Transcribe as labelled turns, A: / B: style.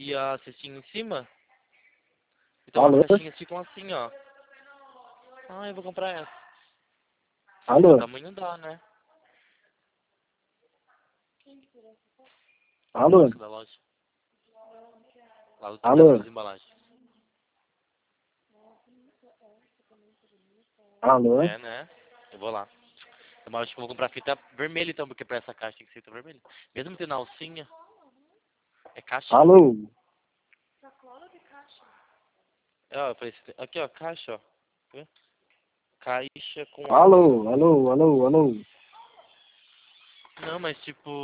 A: e a cestinha em cima. Então
B: Alô?
A: as caixinhas ficam assim, ó. Ah, eu vou comprar essa.
B: Alô?
A: O tamanho dá, né?
B: Alô?
A: Da loja. Lá do
B: Alô?
A: das embalagens.
B: Alô?
A: É, né? Eu vou lá. Mas acho que eu vou comprar fita vermelha então, porque pra essa caixa tem que ser fita vermelha. Mesmo tendo alcinha, é caixa.
B: Alô?
A: Ó, eu falei, aqui ó, caixa, ó. Vê? Caixa com alça.
B: Alô? Alô? Alô? Alô?
A: Não, mas tipo...